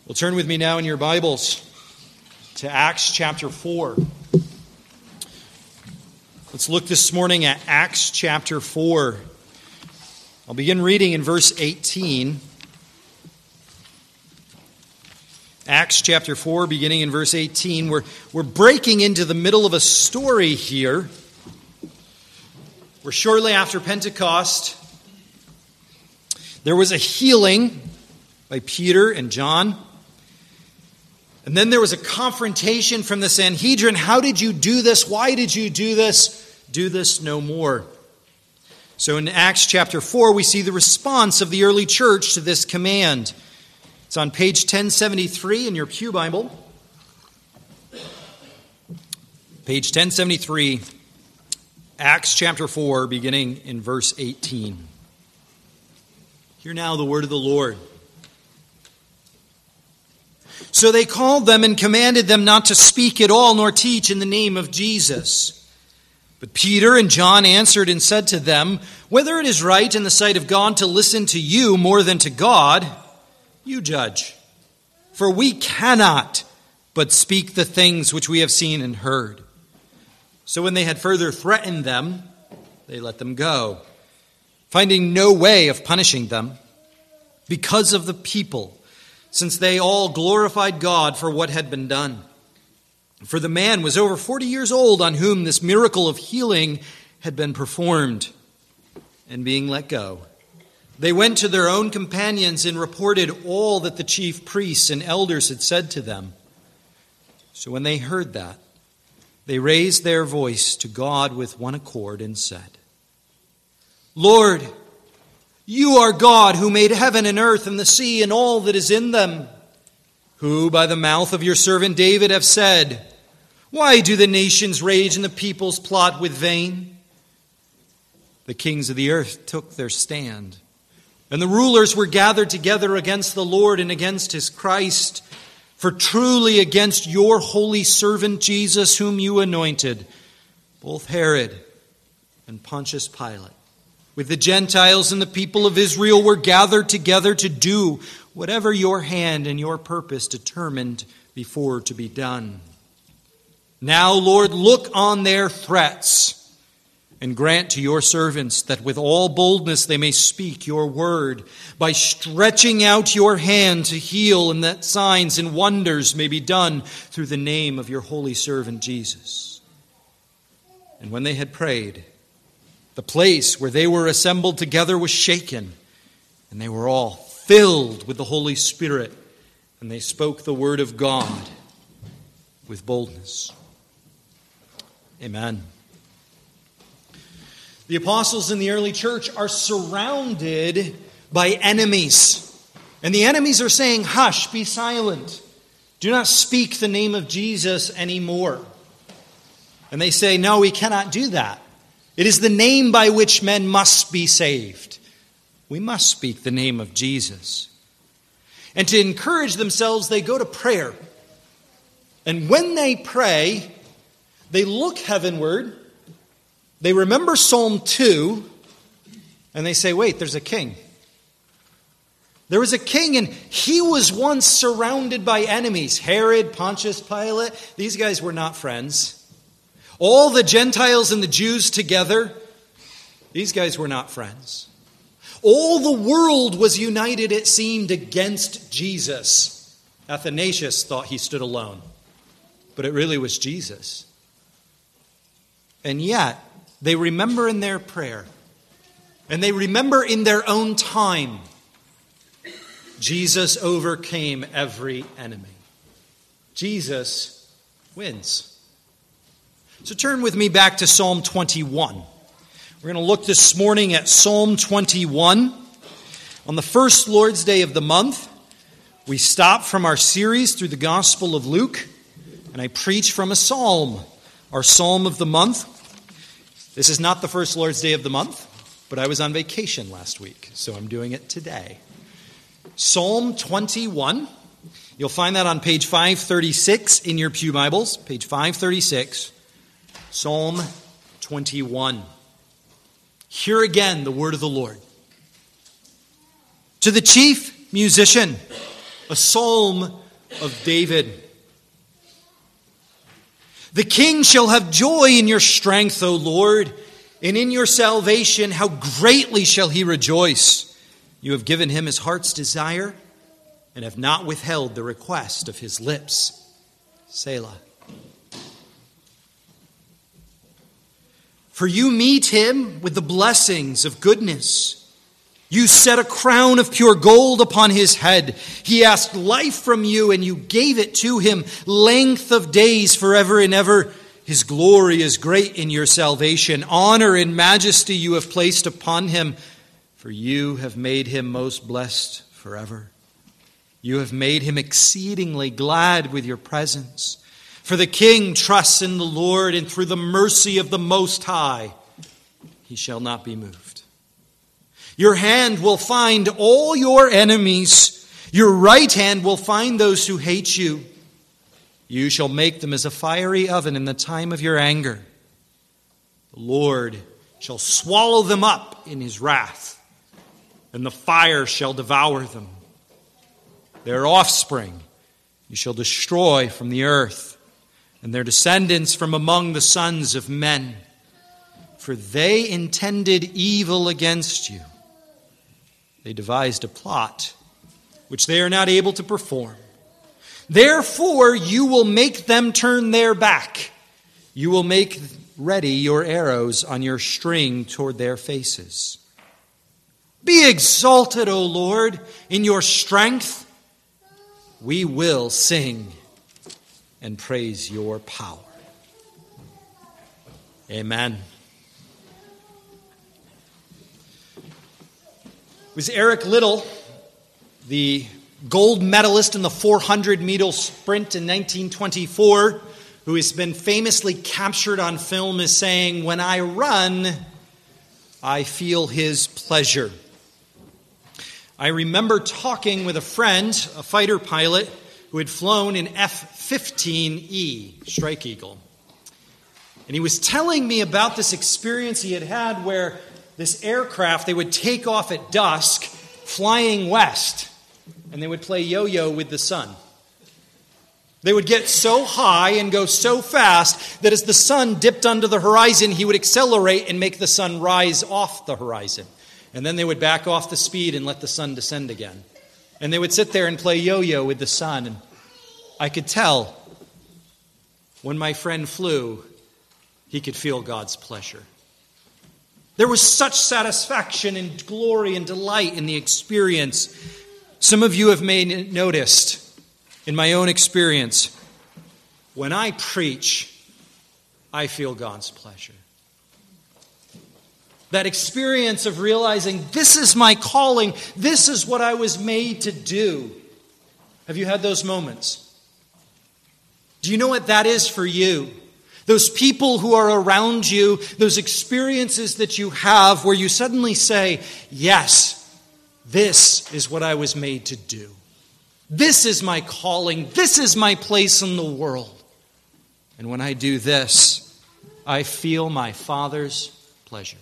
Well, turn with me now in your Bibles to Acts chapter 4. Let's look this morning at Acts chapter 4. I'll begin reading in verse 18. Acts chapter 4, beginning in verse 18. We're breaking into the middle of a story here, where shortly after Pentecost, there was a healing by Peter and John. And then there was a confrontation from the Sanhedrin. How did you do this? Why did you do this? Do this no more. So in Acts chapter 4, we see the response of the early church to this command. It's on page 1073 in your Pew Bible. Page 1073, Acts chapter 4, beginning in verse 18. Hear now the word of the Lord. So they called them and commanded them not to speak at all nor teach in the name of Jesus. But Peter and John answered and said to them, whether it is right in the sight of God to listen to you more than to God, you judge. For we cannot but speak the things which we have seen and heard. So when they had further threatened them, they let them go, finding no way of punishing them because of the people, since they all glorified God for what had been done. For the man was over 40 years old on whom this miracle of healing had been performed. And being let go, they went to their own companions and reported all that the chief priests and elders had said to them. So when they heard that, they raised their voice to God with one accord and said, Lord, you are God who made heaven and earth and the sea and all that is in them, who by the mouth of your servant David have said, why do the nations rage and the peoples plot with vain? The kings of the earth took their stand, and the rulers were gathered together against the Lord and against his Christ. For truly against your holy servant Jesus, whom you anointed, both Herod and Pontius Pilate, with the Gentiles and the people of Israel, were gathered together to do whatever your hand and your purpose determined before to be done. Now, Lord, look on their threats and grant to your servants that with all boldness they may speak your word, by stretching out your hand to heal, and that signs and wonders may be done through the name of your holy servant Jesus. And when they had prayed, the place where they were assembled together was shaken, and they were all filled with the Holy Spirit, and they spoke the word of God with boldness. Amen. The apostles in the early church are surrounded by enemies. And the enemies are saying, hush, be silent. Do not speak the name of Jesus anymore. And they say, no, we cannot do that. It is the name by which men must be saved. We must speak the name of Jesus. And to encourage themselves, they go to prayer. And when they pray, they look heavenward. They remember Psalm 2, and they say, wait, there's a king. There was a king, and he was once surrounded by enemies. Herod, Pontius Pilate, these guys were not friends. All the Gentiles and the Jews together, these guys were not friends. All the world was united, it seemed, against Jesus. Athanasius thought he stood alone, but it really was Jesus. And yet, they remember in their prayer, and they remember in their own time, Jesus overcame every enemy. Jesus wins. So turn with me back to Psalm 21. We're going to look this morning at Psalm 21. On the first Lord's Day of the month, we stop from our series through the Gospel of Luke, and I preach from a psalm, our psalm of the month. This is not the first Lord's Day of the month, but I was on vacation last week, so I'm doing it today. Psalm 21. You'll find that on page 536 in your Pew Bibles, page 536. Psalm 21. Hear again the word of the Lord. To the chief musician, a psalm of David. The king shall have joy in your strength, O Lord, and in your salvation how greatly shall he rejoice. You have given him his heart's desire and have not withheld the request of his lips. Selah. For you meet him with the blessings of goodness. You set a crown of pure gold upon his head. He asked life from you, and you gave it to him, length of days forever and ever. His glory is great in your salvation. Honor and majesty you have placed upon him, for you have made him most blessed forever. You have made him exceedingly glad with your presence. For the king trusts in the Lord, and through the mercy of the Most High, he shall not be moved. Your hand will find all your enemies. Your right hand will find those who hate you. You shall make them as a fiery oven in the time of your anger. The Lord shall swallow them up in his wrath, and the fire shall devour them. Their offspring you shall destroy from the earth, and their descendants from among the sons of men. For they intended evil against you. They devised a plot which they are not able to perform. Therefore you will make them turn their back. You will make ready your arrows on your string toward their faces. Be exalted, O Lord, in your strength. We will sing and praise your power. Amen. It was Eric Liddell, the gold medalist in the 400-meter sprint in 1924, who has been famously captured on film as saying, "When I run, I feel his pleasure." I remember talking with a friend, a fighter pilot, who had flown an F-15E Strike Eagle. And he was telling me about this experience he had had where this aircraft, they would take off at dusk, flying west, and they would play yo-yo with the sun. They would get so high and go so fast that as the sun dipped under the horizon, he would accelerate and make the sun rise off the horizon. And then they would back off the speed and let the sun descend again. And they would sit there and play yo-yo with the sun. And I could tell when my friend flew, he could feel God's pleasure. There was such satisfaction and glory and delight in the experience. Some of you have noticed, in my own experience, when I preach, I feel God's pleasure. That experience of realizing this is my calling, this is what I was made to do. Have you had those moments? Do you know what that is for you? Those people who are around you, those experiences that you have where you suddenly say, yes, this is what I was made to do. This is my calling. This is my place in the world. And when I do this, I feel my Father's pleasure.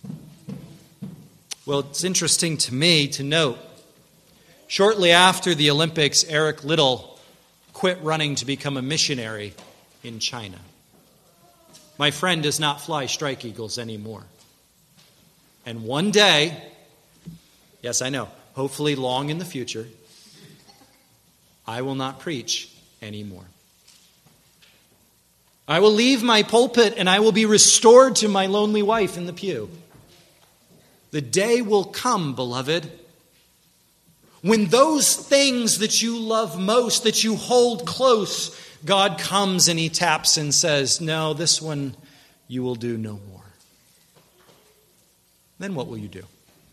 Well, it's interesting to me to note, shortly after the Olympics, Eric Liddell quit running to become a missionary in China. My friend does not fly Strike Eagles anymore. And one day, yes, I know, hopefully long in the future, I will not preach anymore. I will leave my pulpit and I will be restored to my lonely wife in the pew. The day will come, beloved, when those things that you love most, that you hold close, God comes and he taps and says, no, this one you will do no more. Then what will you do?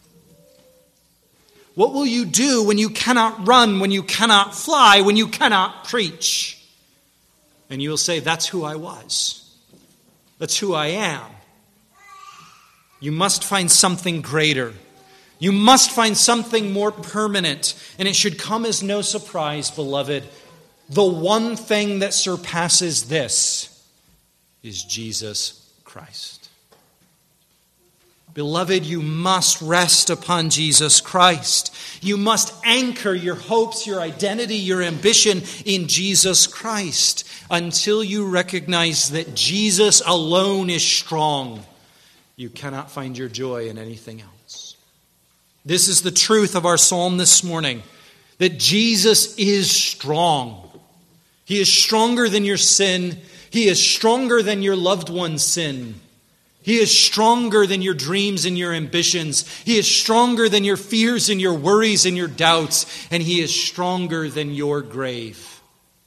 What will you do when you cannot run, when you cannot fly, when you cannot preach? And you will say, that's who I was. That's who I am. You must find something greater. You must find something more permanent. And it should come as no surprise, beloved. The one thing that surpasses this is Jesus Christ. Beloved, you must rest upon Jesus Christ. You must anchor your hopes, your identity, your ambition in Jesus Christ until you recognize that Jesus alone is strong. You cannot find your joy in anything else. This is the truth of our psalm this morning, that Jesus is strong. He is stronger than your sin. He is stronger than your loved one's sin. He is stronger than your dreams and your ambitions. He is stronger than your fears and your worries and your doubts. And He is stronger than your grave.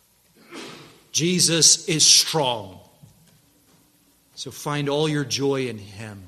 Jesus is strong. So find all your joy in Him.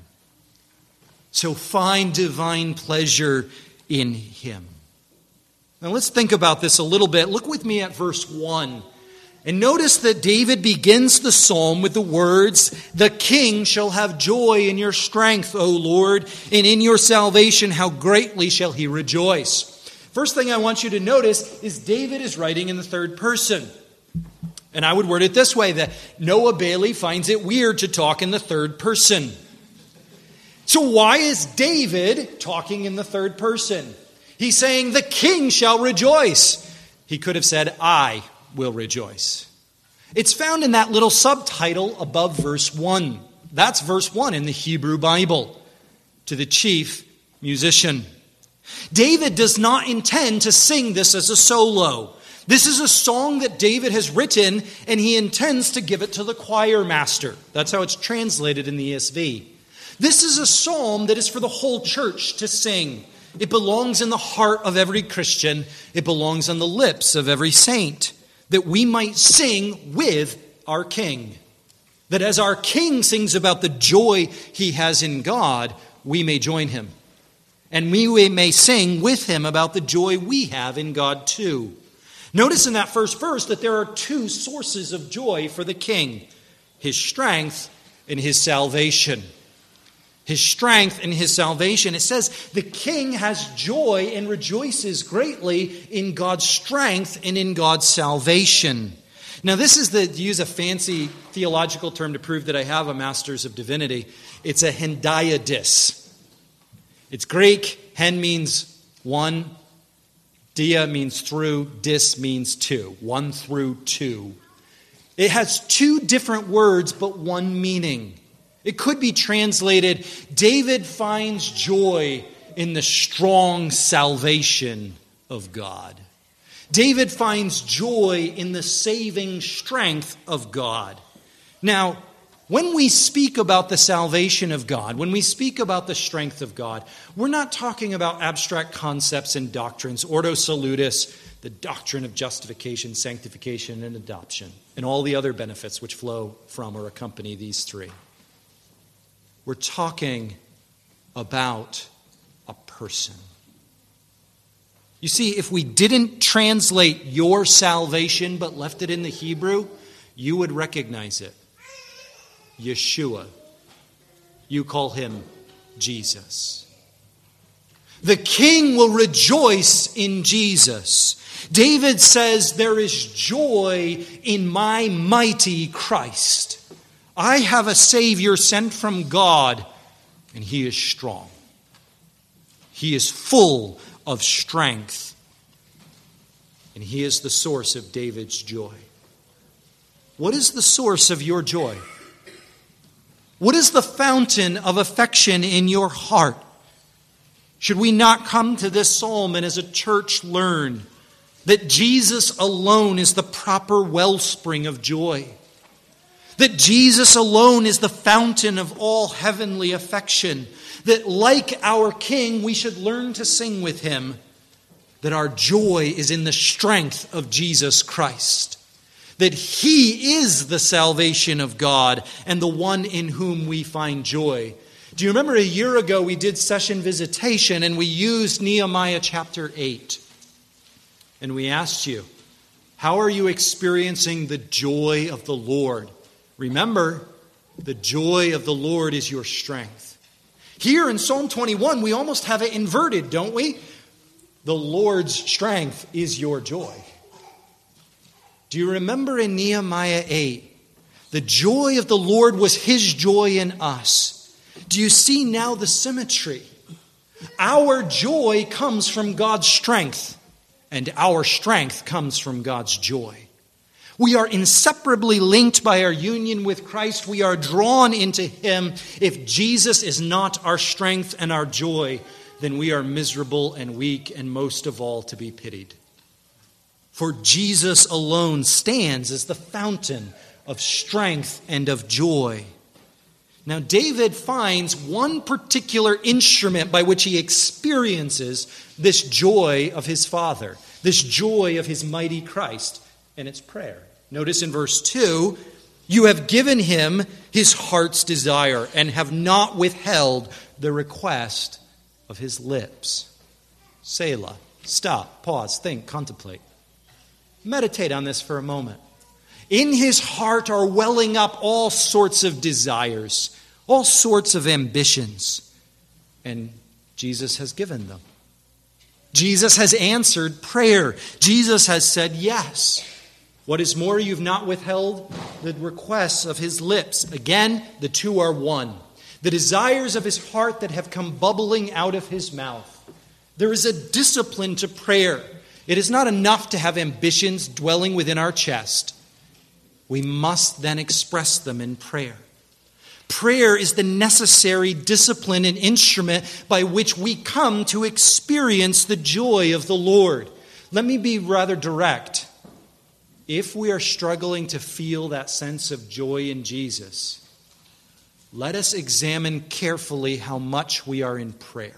So find divine pleasure in Him. Now let's think about this a little bit. Look with me at verse 1. And notice that David begins the psalm with the words, "The king shall have joy in your strength, O Lord, and in your salvation how greatly shall he rejoice." First thing I want you to notice is David is writing in the third person. And I would word it this way, that Noah Bailey finds it weird to talk in the third person. So why is David talking in the third person? He's saying, "The king shall rejoice." He could have said, "I will rejoice." It's found in that little subtitle above verse 1. That's verse 1 in the Hebrew Bible. To the chief musician. David does not intend to sing this as a solo. This is a song that David has written, and he intends to give it to the choir master. That's how it's translated in the ESV. This is a psalm that is for the whole church to sing. It belongs in the heart of every Christian. It belongs on the lips of every saint, that we might sing with our King. That as our King sings about the joy he has in God, we may join him. And we may sing with him about the joy we have in God too. Notice in that first verse that there are two sources of joy for the King: His strength and His salvation. His strength and His salvation. It says the King has joy and rejoices greatly in God's strength and in God's salvation. Now this is to use a fancy theological term to prove that I have a Master's of Divinity. It's a hendiadys. It's Greek. Hen means one. Dia means through. Dis means two. 1 through 2. It has two different words but one meaning. It could be translated, David finds joy in the strong salvation of God. David finds joy in the saving strength of God. Now, when we speak about the salvation of God, when we speak about the strength of God, we're not talking about abstract concepts and doctrines, ordo salutis, the doctrine of justification, sanctification, and adoption, and all the other benefits which flow from or accompany these three. We're talking about a person. You see, if we didn't translate your salvation but left it in the Hebrew, you would recognize it. Yeshua. You call him Jesus. The King will rejoice in Jesus. David says, "There is joy in my mighty Christ." I have a Savior sent from God, and He is strong. He is full of strength, and He is the source of David's joy. What is the source of your joy? What is the fountain of affection in your heart? Should we not come to this psalm and as a church learn that Jesus alone is the proper wellspring of joy? That Jesus alone is the fountain of all heavenly affection. That like our King, we should learn to sing with Him. That our joy is in the strength of Jesus Christ. That He is the salvation of God and the one in whom we find joy. Do you remember a year ago we did session visitation and we used Nehemiah chapter 8? And we asked you, how are you experiencing the joy of the Lord? Remember, the joy of the Lord is your strength. Here in Psalm 21, we almost have it inverted, don't we? The Lord's strength is your joy. Do you remember in Nehemiah 8, the joy of the Lord was His joy in us? Do you see now the symmetry? Our joy comes from God's strength, and our strength comes from God's joy. We are inseparably linked by our union with Christ. We are drawn into Him. If Jesus is not our strength and our joy, then we are miserable and weak, and most of all to be pitied. For Jesus alone stands as the fountain of strength and of joy. Now, David finds one particular instrument by which he experiences this joy of his Father, this joy of his mighty Christ, and it's prayer. Notice in verse 2, you have given him his heart's desire and have not withheld the request of his lips. Selah. Stop, pause, think, contemplate. Meditate on this for a moment. In his heart are welling up all sorts of desires, all sorts of ambitions, and Jesus has given them. Jesus has answered prayer. Jesus has said yes. What is more, you've not withheld the requests of his lips. Again, the two are one. The desires of his heart that have come bubbling out of his mouth. There is a discipline to prayer. It is not enough to have ambitions dwelling within our chest. We must then express them in prayer. Prayer is the necessary discipline and instrument by which we come to experience the joy of the Lord. Let me be rather direct. If we are struggling to feel that sense of joy in Jesus, let us examine carefully how much we are in prayer.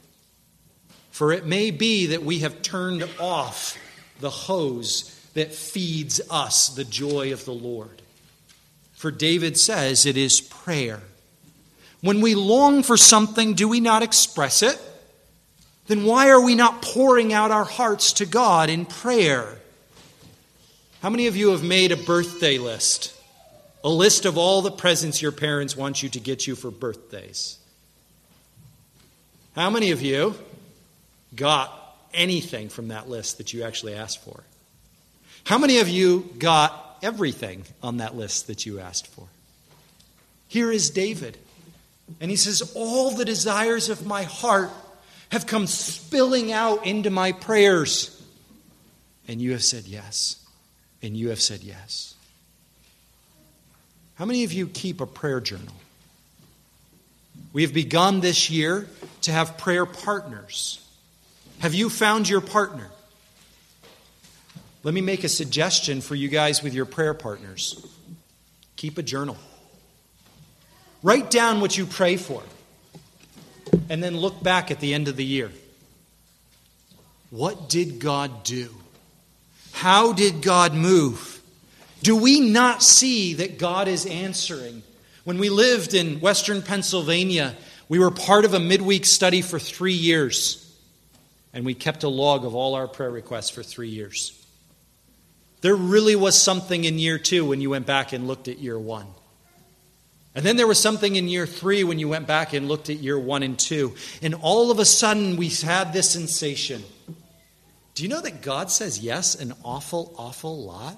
For it may be that we have turned off the hose that feeds us the joy of the Lord. For David says it is prayer. When we long for something, do we not express it? Then why are we not pouring out our hearts to God in prayer? How many of you have made a birthday list? A list of all the presents your parents want you to get you for birthdays. How many of you got anything from that list that you actually asked for? How many of you got everything on that list that you asked for? Here is David. And he says, all the desires of my heart have come spilling out into my prayers. And you have said yes. And you have said yes. How many of you keep a prayer journal? We have begun this year to have prayer partners. Have you found your partner? Let me make a suggestion for you guys with your prayer partners. Keep a journal. Write down what you pray for. And then look back at the end of the year. What did God do? How did God move? Do we not see that God is answering? When we lived in Western Pennsylvania, we were part of a midweek study for 3 years. And we kept a log of all our prayer requests for 3 years. There really was something in year 2 when you went back and looked at year 1. And then there was something in year 3 when you went back and looked at year 1 and 2. And all of a sudden we had this sensation. Do you know that God says yes an awful, awful lot?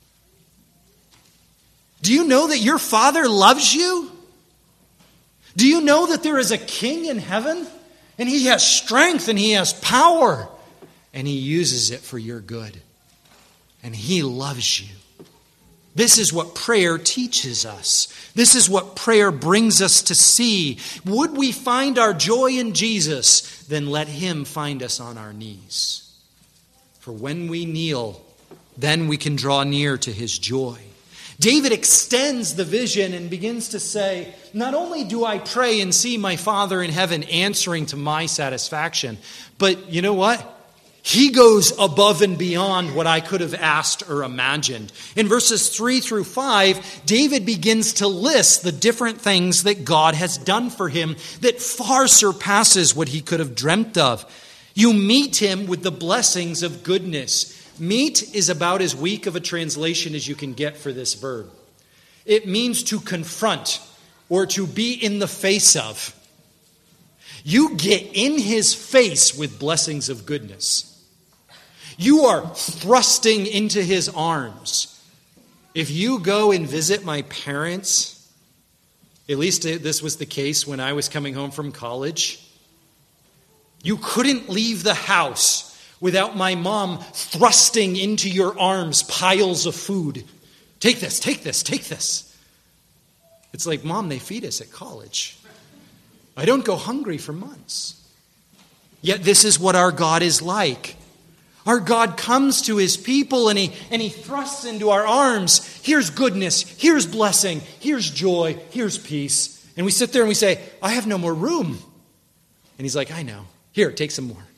Do you know that your Father loves you? Do you know that there is a King in heaven? And He has strength and He has power. And He uses it for your good. And He loves you. This is what prayer teaches us. This is what prayer brings us to see. Would we find our joy in Jesus, then let Him find us on our knees. For when we kneel, then we can draw near to His joy. David extends the vision and begins to say, not only do I pray and see my Father in heaven answering to my satisfaction, but you know what? He goes above and beyond what I could have asked or imagined. In verses 3 through 5, David begins to list the different things that God has done for him that far surpasses what he could have dreamt of. You meet him with the blessings of goodness. Meet is about as weak of a translation as you can get for this verb. It means to confront or to be in the face of. You get in his face with blessings of goodness. You are thrusting into his arms. If you go and visit my parents, At least this was the case when I was coming home from college. You couldn't leave the house without my mom thrusting into your arms piles of food. Take this, take this, take this. It's like, Mom, they feed us at college. I don't go hungry for months. Yet this is what our God is like. Our God comes to his people and he thrusts into our arms. Here's goodness, here's blessing, here's joy, here's peace. And we sit there and we say, I have no more room. And he's like, I know. Here, take some more.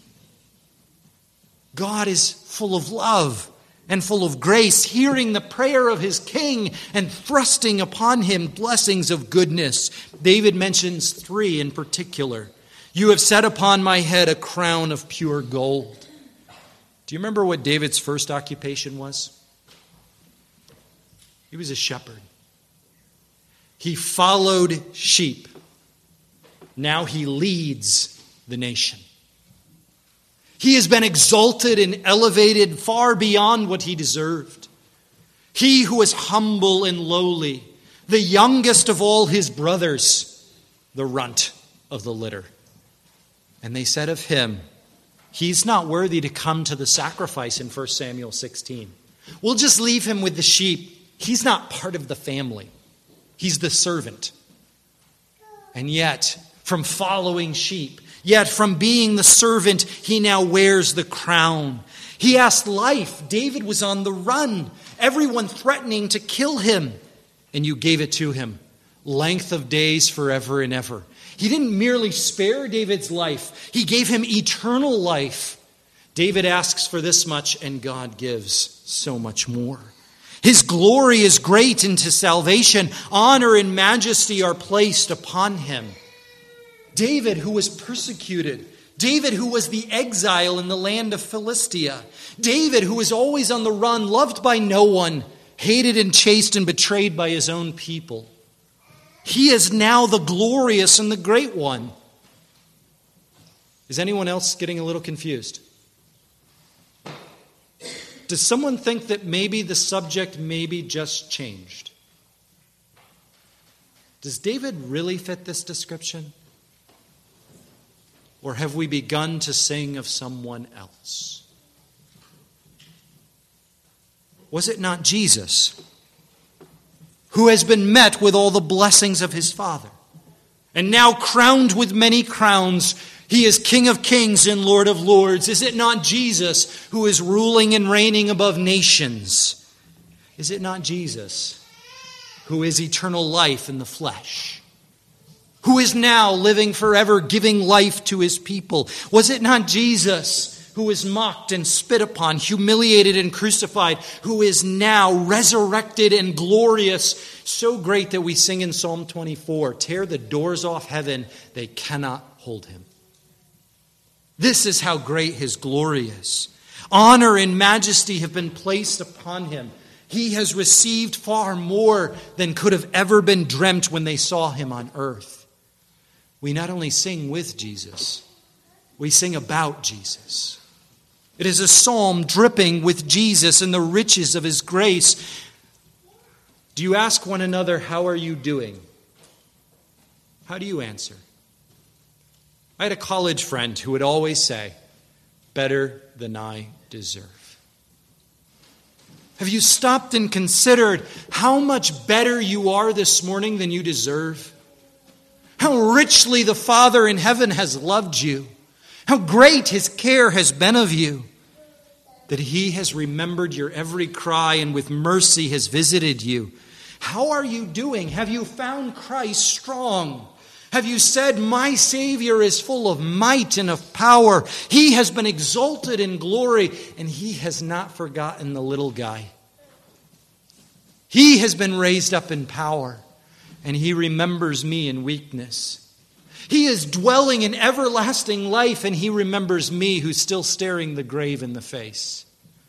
God is full of love and full of grace, hearing the prayer of his king and thrusting upon him blessings of goodness. David mentions 3 in particular. You have set upon my head a crown of pure gold. Do you remember what David's first occupation was? He was a shepherd. He followed sheep. Now he leads the nation. He has been exalted and elevated far beyond what he deserved. He who was humble and lowly, the youngest of all his brothers, the runt of the litter. And they said of him, he's not worthy to come to the sacrifice in 1 Samuel 16. We'll just leave him with the sheep. He's not part of the family. He's the servant. And yet, from following sheep, yet from being the servant, he now wears the crown. He asked life. David was on the run, everyone threatening to kill him. And you gave it to him. Length of days forever and ever. He didn't merely spare David's life. He gave him eternal life. David asks for this much, and God gives so much more. His glory is great into salvation. Honor and majesty are placed upon him. David, who was persecuted. David, who was the exile in the land of Philistia. David, who was always on the run, loved by no one, hated and chased and betrayed by his own people. He is now the glorious and the great one. Is anyone else getting a little confused? Does someone think that maybe the subject maybe just changed? Does David really fit this description? Or have we begun to sing of someone else? Was it not Jesus who has been met with all the blessings of his Father, and now crowned with many crowns? He is King of kings and Lord of lords. Is it not Jesus who is ruling and reigning above nations? Is it not Jesus who is eternal life in the flesh, who is now living forever, giving life to his people? Was it not Jesus who was mocked and spit upon, humiliated and crucified, who is now resurrected and glorious, so great that we sing in Psalm 24, tear the doors off heaven, they cannot hold him. This is how great his glory is. Honor and majesty have been placed upon him. He has received far more than could have ever been dreamt when they saw him on earth. We not only sing with Jesus, we sing about Jesus. It is a psalm dripping with Jesus and the riches of his grace. Do you ask one another, how are you doing? How do you answer? I had a college friend who would always say, better than I deserve. Have you stopped and considered how much better you are this morning than you deserve? How richly the Father in heaven has loved you. How great his care has been of you. That he has remembered your every cry and with mercy has visited you. How are you doing? Have you found Christ strong? Have you said, my Savior is full of might and of power. He has been exalted in glory, and he has not forgotten the little guy. He has been raised up in power, and he remembers me in weakness. He is dwelling in everlasting life, and he remembers me who's still staring the grave in the face.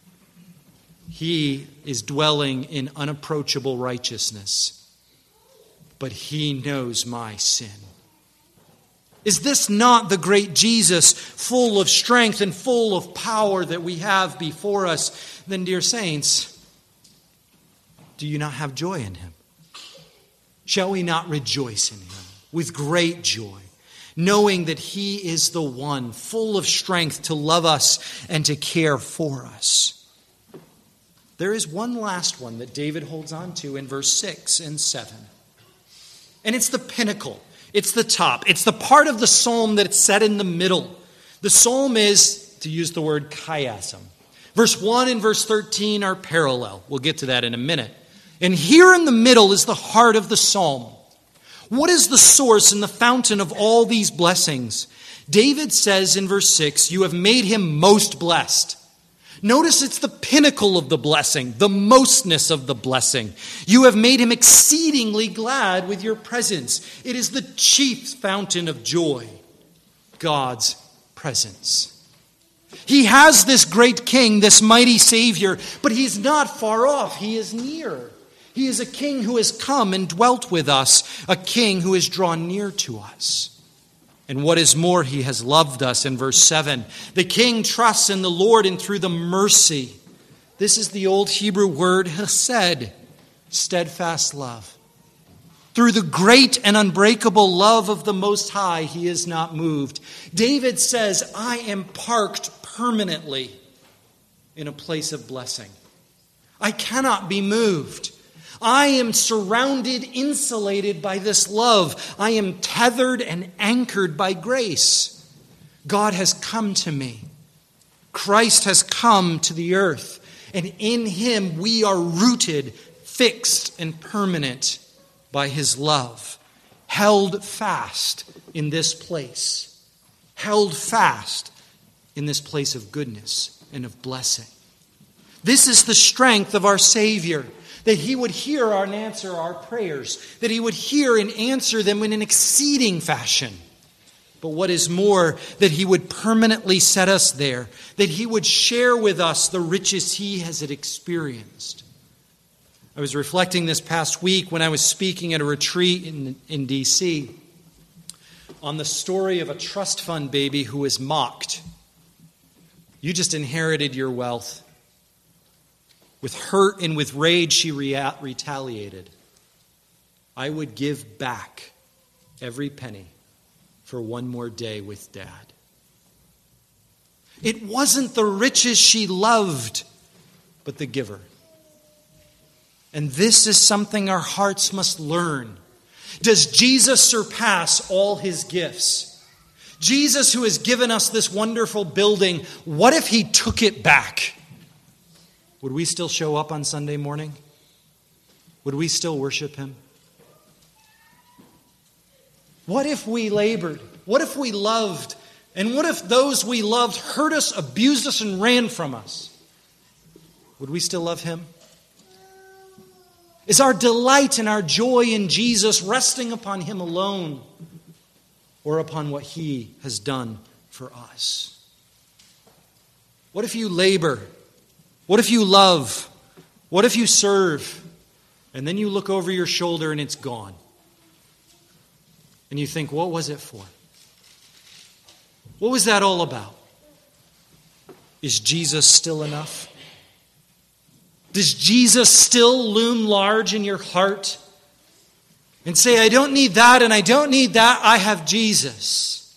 He is dwelling in unapproachable righteousness, but he knows my sin. Is this not the great Jesus, full of strength and full of power that we have before us? Then, dear saints, do you not have joy in him? Shall we not rejoice in him with great joy, knowing that he is the one full of strength to love us and to care for us? There is one last one that David holds on to in verse 6 and 7. And it's the pinnacle. It's the top. It's the part of the psalm that it's set in the middle. The psalm is, to use the word chiasm. Verse 1 and verse 13 are parallel. We'll get to that in a minute. And here in the middle is the heart of the psalm. What is the source and the fountain of all these blessings? David says in verse 6, you have made him most blessed. Notice it's the pinnacle of the blessing, the mostness of the blessing. You have made him exceedingly glad with your presence. It is the chief fountain of joy, God's presence. He has this great king, this mighty Savior, but he's not far off. He is near. He is a king who has come and dwelt with us, a king who has drawn near to us. And what is more, he has loved us in verse 7. The king trusts in the Lord and through the mercy. This is the old Hebrew word hesed, steadfast love. Through the great and unbreakable love of the Most High, he is not moved. David says, I am parked permanently in a place of blessing. I cannot be moved. I am surrounded, insulated by this love. I am tethered and anchored by grace. God has come to me. Christ has come to the earth. And in him we are rooted, fixed, and permanent by his love. Held fast in this place. Held fast in this place of goodness and of blessing. This is the strength of our Savior. That he would hear and answer our prayers. That he would hear and answer them in an exceeding fashion. But what is more, that he would permanently set us there. That he would share with us the riches he has experienced. I was reflecting this past week when I was speaking at a retreat in D.C. on the story of a trust fund baby who was mocked. You just inherited your wealth. With hurt and with rage, she retaliated. I would give back every penny for one more day with Dad. It wasn't the riches she loved, but the giver. And this is something our hearts must learn. Does Jesus surpass all his gifts? Jesus, who has given us this wonderful building, what if he took it back? Would we still show up on Sunday morning? Would we still worship him? What if we labored? What if we loved? And what if those we loved hurt us, abused us, and ran from us? Would we still love him? Is our delight and our joy in Jesus resting upon him alone or upon what he has done for us? What if you labor? What if you love? What if you serve? And then you look over your shoulder and it's gone. And you think, what was it for? What was that all about? Is Jesus still enough? Does Jesus still loom large in your heart? And say, I don't need that and I don't need that. I have Jesus.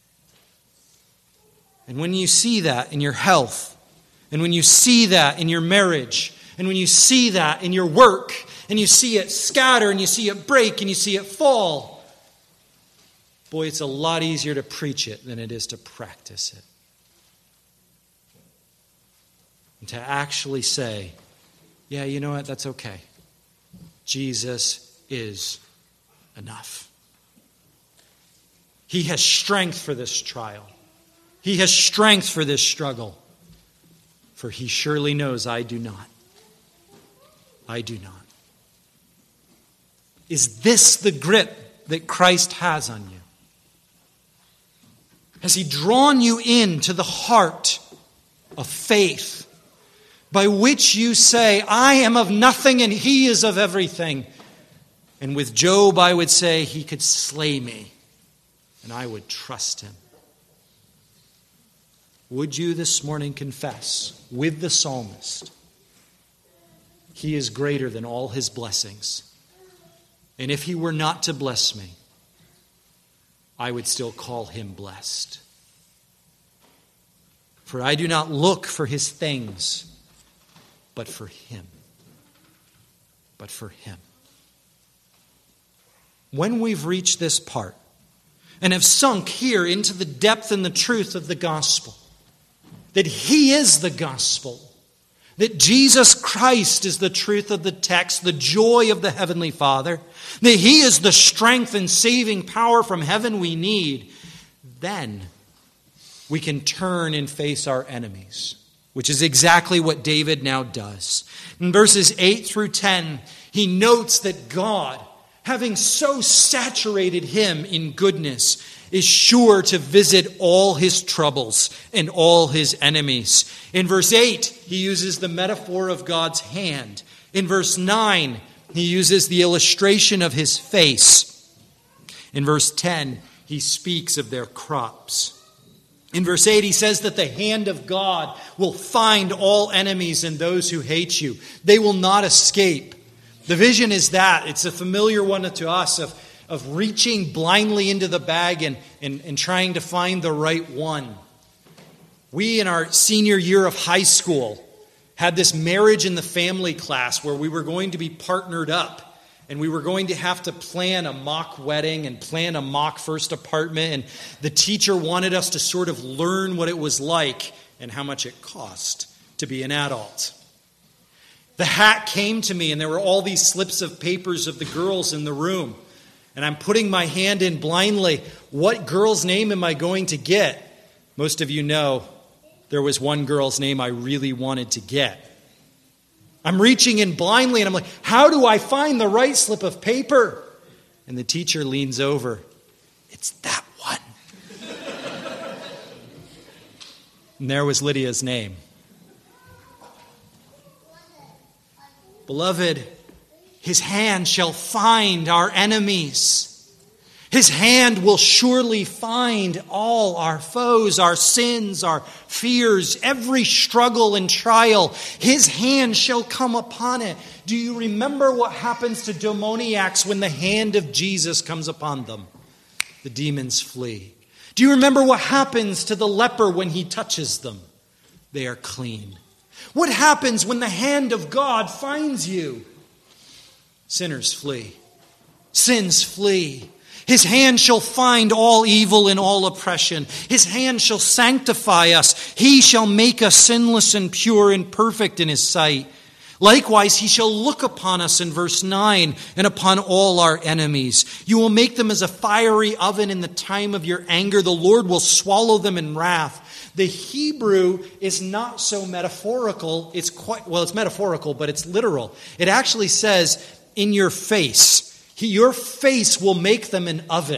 And when you see that in your health, and when you see that in your marriage, and when you see that in your work, and you see it scatter, and you see it break, and you see it fall, boy, it's a lot easier to preach it than it is to practice it. And to actually say, yeah, you know what, that's okay. Jesus is enough. He has strength for this trial. He has strength for this struggle. For he surely knows I do not. I do not. Is this the grip that Christ has on you? Has he drawn you into the heart of faith by which you say, I am of nothing and he is of everything? And with Job, I would say he could slay me and I would trust him. Would you this morning confess with the psalmist, he is greater than all his blessings. And if he were not to bless me, I would still call him blessed. For I do not look for his things, but for him. But for him. When we've reached this part and have sunk here into the depth and the truth of the gospel, that he is the gospel, that Jesus Christ is the truth of the text, the joy of the Heavenly Father, that he is the strength and saving power from heaven we need, then we can turn and face our enemies, which is exactly what David now does. In verses 8 through 10, he notes that God, having so saturated him in goodness, is sure to visit all his troubles and all his enemies. In verse 8, he uses the metaphor of God's hand. In verse 9, he uses the illustration of his face. In verse 10, he speaks of their crops. In verse 8, he says that the hand of God will find all enemies and those who hate you. They will not escape. The vision is that. It's a familiar one to us of reaching blindly into the bag and trying to find the right one. We, in our senior year of high school, had this marriage in the family class where we were going to be partnered up. And we were going to have to plan a mock wedding and plan a mock first apartment. And the teacher wanted us to sort of learn what it was like and how much it cost to be an adult. The hat came to me, and there were all these slips of papers of the girls in the room. And I'm putting my hand in blindly. What girl's name am I going to get? Most of you know there was one girl's name I really wanted to get. I'm reaching in blindly, and I'm like, how do I find the right slip of paper? And the teacher leans over. It's that one. And there was Lydia's name. Beloved, his hand shall find our enemies. His hand will surely find all our foes, our sins, our fears, every struggle and trial. His hand shall come upon it. Do you remember what happens to demoniacs when the hand of Jesus comes upon them? The demons flee. Do you remember what happens to the leper when he touches them? They are clean. What happens when the hand of God finds you? Sinners flee. Sins flee. His hand shall find all evil and all oppression. His hand shall sanctify us. He shall make us sinless and pure and perfect in his sight. Likewise, he shall look upon us in verse 9 and upon all our enemies. You will make them as a fiery oven in the time of your anger. The Lord will swallow them in wrath. The Hebrew is not so metaphorical. It's metaphorical, but it's literal. It actually says, in your face. Your face will make them an oven.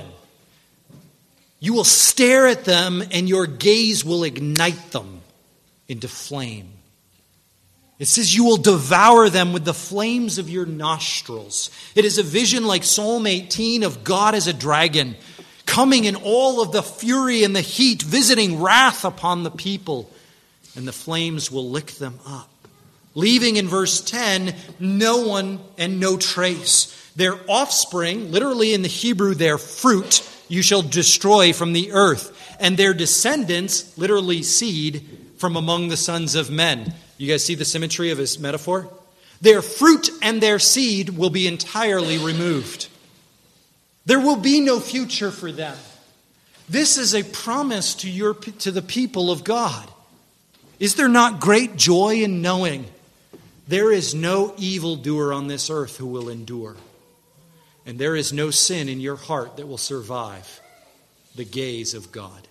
You will stare at them, and your gaze will ignite them into flame. It says you will devour them with the flames of your nostrils. It is a vision like Psalm 18 of God as a dragon, coming in all of the fury and the heat, visiting wrath upon the people, and the flames will lick them up. Leaving in verse 10, no one and no trace. Their offspring, literally in the Hebrew, their fruit, you shall destroy from the earth. And their descendants, literally seed, from among the sons of men. You guys see the symmetry of his metaphor? Their fruit and their seed will be entirely removed. There will be no future for them. This is a promise to the people of God. Is there not great joy in knowing there is no evildoer on this earth who will endure? And there is no sin in your heart that will survive the gaze of God.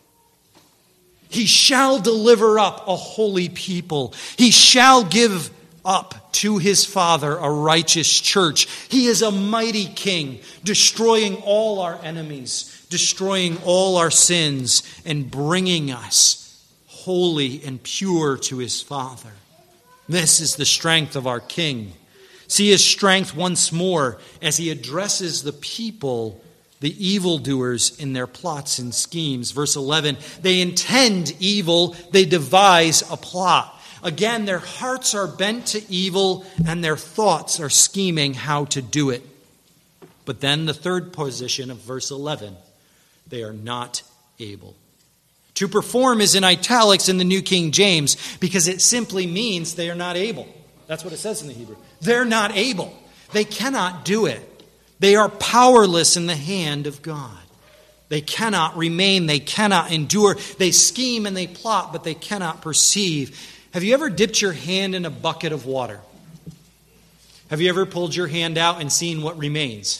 He shall deliver up a holy people. He shall give up to his Father a righteous church. He is a mighty king, destroying all our enemies, destroying all our sins, and bringing us holy and pure to his Father. This is the strength of our King. See his strength once more as he addresses the people, the evildoers, in their plots and schemes. Verse 11, they intend evil, they devise a plot. Again, their hearts are bent to evil, and their thoughts are scheming how to do it. But then the third position of verse 11, they are not able. To perform is in italics in the New King James because it simply means they are not able. That's what it says in the Hebrew. They're not able. They cannot do it. They are powerless in the hand of God. They cannot remain. They cannot endure. They scheme and they plot, but they cannot perceive. Have you ever dipped your hand in a bucket of water? Have you ever pulled your hand out and seen what remains?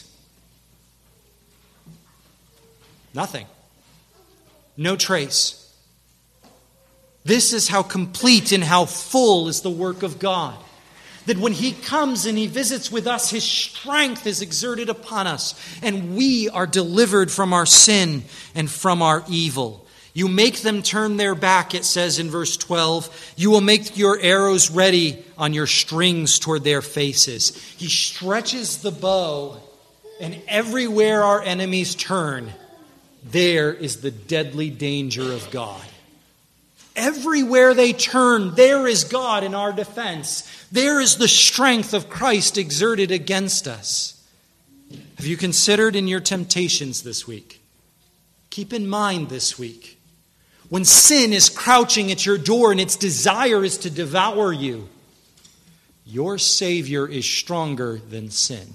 Nothing. No trace. This is how complete and how full is the work of God. That when He comes and He visits with us, His strength is exerted upon us, and we are delivered from our sin and from our evil. You make them turn their back, it says in verse 12. You will make your arrows ready on your strings toward their faces. He stretches the bow, and everywhere our enemies turn, there is the deadly danger of God. Everywhere they turn, there is God in our defense. There is the strength of Christ exerted against us. Have you considered in your temptations this week? Keep in mind this week, when sin is crouching at your door and its desire is to devour you, your Savior is stronger than sin.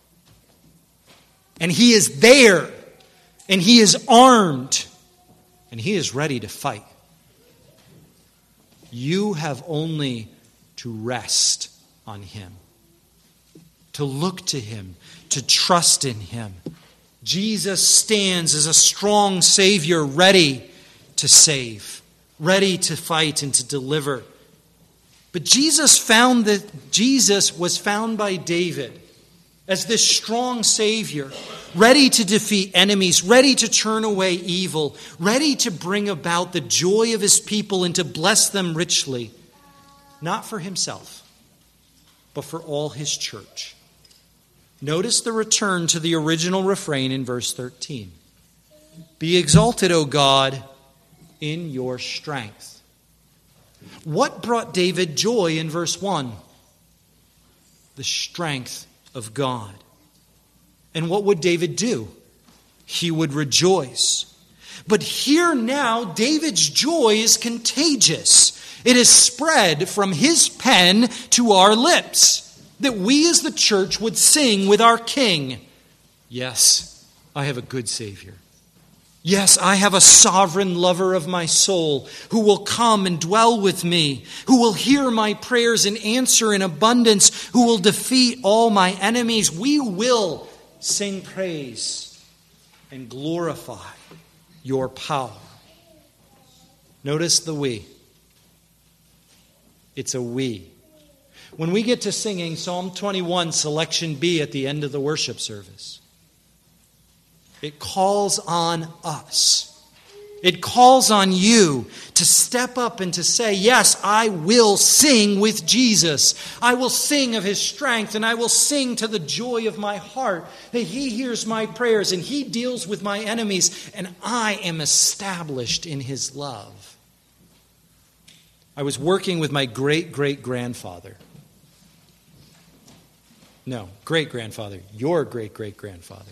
And He is there. And He is armed, and He is ready to fight. You have only to rest on Him, to look to Him, to trust in Him. Jesus stands as a strong Savior, ready to save, ready to fight and to deliver. But Jesus was found by David as this strong Savior, ready to defeat enemies, ready to turn away evil, ready to bring about the joy of His people and to bless them richly, not for Himself, but for all His church. Notice the return to the original refrain in verse 13. Be exalted, O God, in your strength. What brought David joy in verse 1? The strength of God. And what would David do? He would rejoice. But here now, David's joy is contagious. It is spread from his pen to our lips, that we as the church would sing with our King, yes, I have a good Savior. Yes, I have a sovereign lover of my soul who will come and dwell with me, who will hear my prayers and answer in abundance, who will defeat all my enemies. We will sing praise and glorify your power. Notice the we. It's a we. When we get to singing Psalm 21, selection B at the end of the worship service, it calls on us. It calls on you to step up and to say, yes, I will sing with Jesus. I will sing of His strength, and I will sing to the joy of my heart, that He hears my prayers and He deals with my enemies, and I am established in His love. I was working with my great-great-grandfather. No, great-grandfather. Your great-great-grandfather.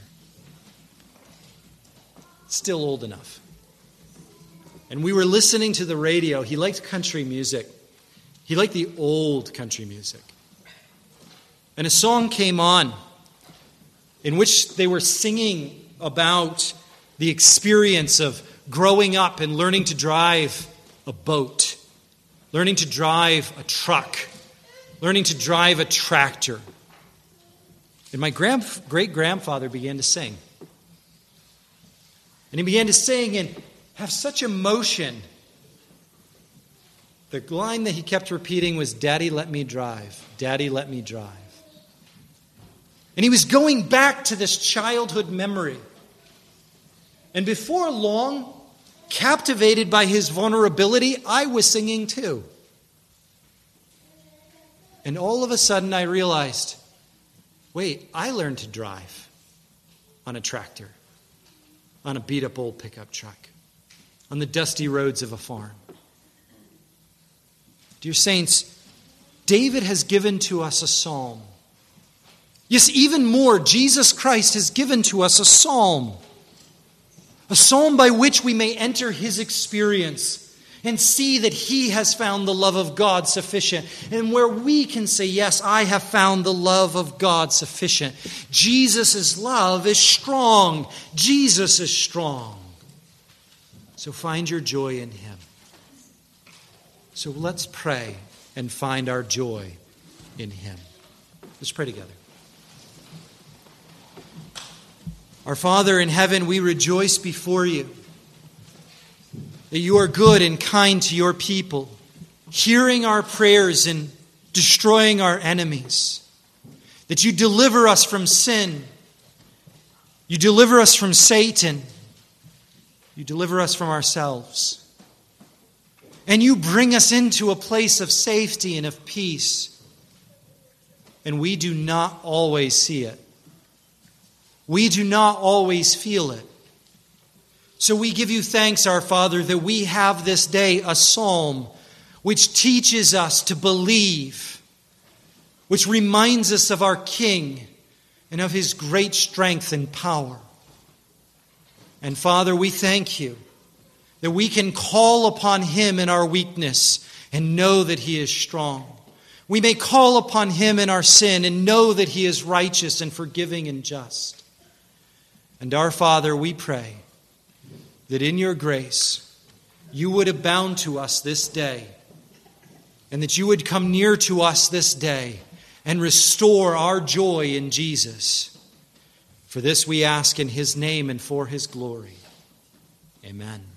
Still old enough. And we were listening to the radio. He liked country music. He liked the old country music. And a song came on in which they were singing about the experience of growing up and learning to drive a boat, learning to drive a truck, learning to drive a tractor. And my great-grandfather began to sing. And he began to sing and have such emotion. The line that he kept repeating was, Daddy, let me drive. Daddy, let me drive. And he was going back to this childhood memory. And before long, captivated by his vulnerability, I was singing too. And all of a sudden I realized, wait, I learned to drive on a tractor, on a beat-up old pickup truck, on the dusty roads of a farm. Dear saints, David has given to us a psalm Yes, even more, Jesus Christ has given to us a psalm by which we may enter his experience and see that he has found the love of God sufficient, and where we can say, yes, I have found the love of God sufficient. Jesus' love is strong. Jesus is strong. So find your joy in him. So let's pray and find our joy in him. Let's pray together. Our Father in heaven, we rejoice before you that you are good and kind to your people, hearing our prayers and destroying our enemies, that you deliver us from sin, you deliver us from Satan, you deliver us from ourselves, and you bring us into a place of safety and of peace, and we do not always see it. We do not always feel it. So we give you thanks, our Father, that we have this day a psalm which teaches us to believe, which reminds us of our King and of his great strength and power. And Father, we thank you that we can call upon him in our weakness and know that he is strong. We may call upon him in our sin and know that he is righteous and forgiving and just. And our Father, we pray that in your grace you would abound to us this day, and that you would come near to us this day and restore our joy in Jesus. For this we ask in his name and for his glory. Amen.